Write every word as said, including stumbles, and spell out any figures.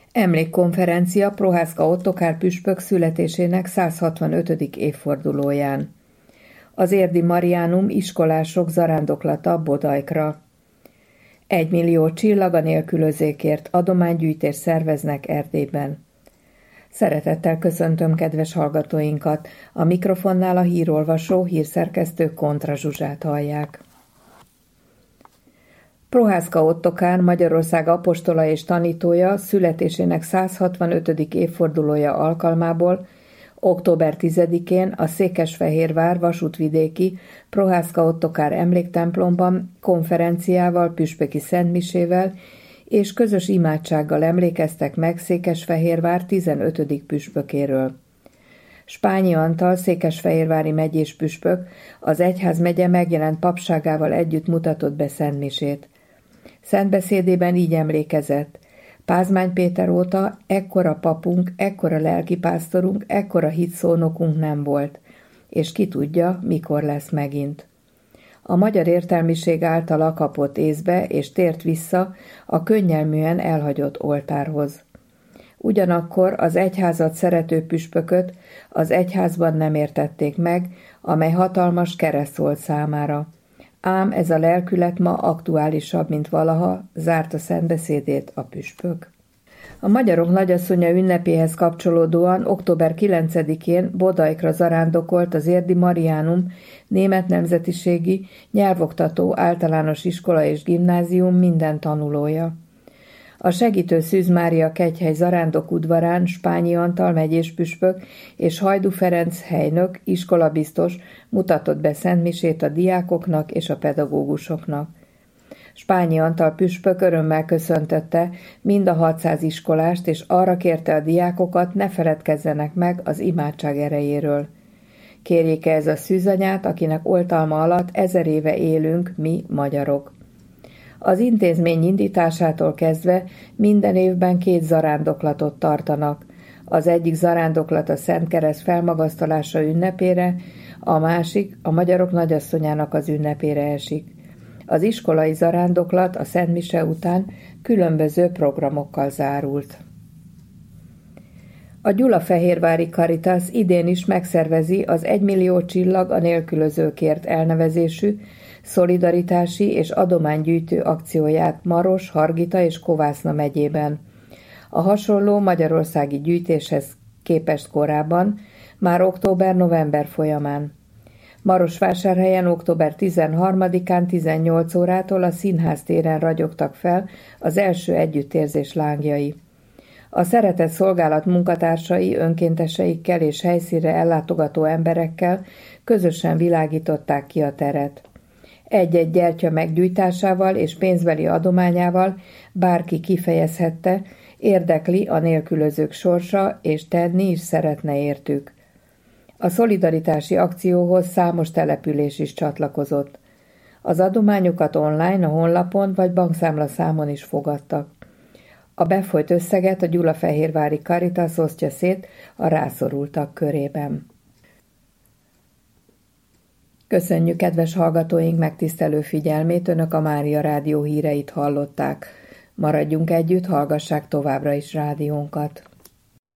Emlékkonferencia Prohászka Ottokár püspök születésének száz hatvanötödik évfordulóján. Az érdi Mariánum iskolások zarándoklata Bodajkra. Egymillió csillag a nélkülözékért adománygyűjtést szerveznek Erdélyben. Szeretettel köszöntöm kedves hallgatóinkat, a mikrofonnál a hírolvasó, hírszerkesztő Kontra Zsuzsát hallják. Prohászka Ottokár, Magyarország apostola és tanítója születésének száz hatvanötödik évfordulója alkalmából október tizedikén a Székesfehérvár vasútvidéki Prohászka Ottokár emléktemplomban konferenciával, püspöki szentmisével és közös imádsággal emlékeztek meg Székesfehérvár tizenötödik püspökéről. Spányi Antal székesfehérvári megyés püspök az egyházmegye megjelent papságával együtt mutatott be szentmisét. Szentbeszédében így emlékezett: Pázmány Péter óta ekkora papunk, ekkora lelkipásztorunk, ekkora hitszónokunk nem volt, és ki tudja, mikor lesz megint. A magyar értelmiség általa kapott észbe és tért vissza a könnyelműen elhagyott oltárhoz. Ugyanakkor az egyházat szerető püspököt az egyházban nem értették meg, amely hatalmas kereszt volt számára. Ám ez a lelkület ma aktuálisabb, mint valaha, zárta szentbeszédét a püspök. A magyarok nagyasszonya ünnepéhez kapcsolódóan október kilencedikén Bodajkra zarándokolt az érdi Mariánum német nemzetiségi nyelvoktató általános iskola és gimnázium minden tanulója. A segítő Szűz Mária kegyhely zarándok udvarán Spányi Antal megyés püspök és Hajdú Ferenc helynök, iskolabiztos mutatott be szentmisét a diákoknak és a pedagógusoknak. Spányi Antal püspök örömmel köszöntötte mind a hatszáz iskolást, és arra kérte a diákokat, ne feledkezzenek meg az imádság erejéről. Kérjék ez a szűzanyát, akinek oltalma alatt ezer éve élünk mi, magyarok. Az intézmény indításától kezdve minden évben két zarándoklatot tartanak. Az egyik zarándoklat a Szent Kereszt felmagasztalása ünnepére, a másik a magyarok nagyasszonyának az ünnepére esik. Az iskolai zarándoklat a szentmise után különböző programokkal zárult. A Gyulafehérvári Caritas idén is megszervezi az Egymillió csillag a nélkülözőkért elnevezésű szolidaritási és adománygyűjtő akcióját Maros, Hargita és Kovászna megyében. A hasonló magyarországi gyűjtéshez képest korábban, már október-november folyamán. Marosvásárhelyen október tizenharmadikán tizennyolc órától a Színház téren ragyogtak fel az első együttérzés lángjai. A Szeretett Szolgálat munkatársai önkénteseikkel és helyszínre ellátogató emberekkel közösen világították ki a teret. Egy-egy gyertya meggyújtásával és pénzbeli adományával bárki kifejezhette, érdekli a nélkülözők sorsa, és tenni is szeretne értük. A szolidaritási akcióhoz számos település is csatlakozott. Az adományokat online, a honlapon vagy bankszámlaszámon is fogadtak. A befolyt összeget a Gyulafehérvári Caritas osztja szét a rászorultak körében. Köszönjük kedves hallgatóink megtisztelő figyelmét, Önök a Mária Rádió híreit hallották. Maradjunk együtt, hallgassák továbbra is rádiónkat.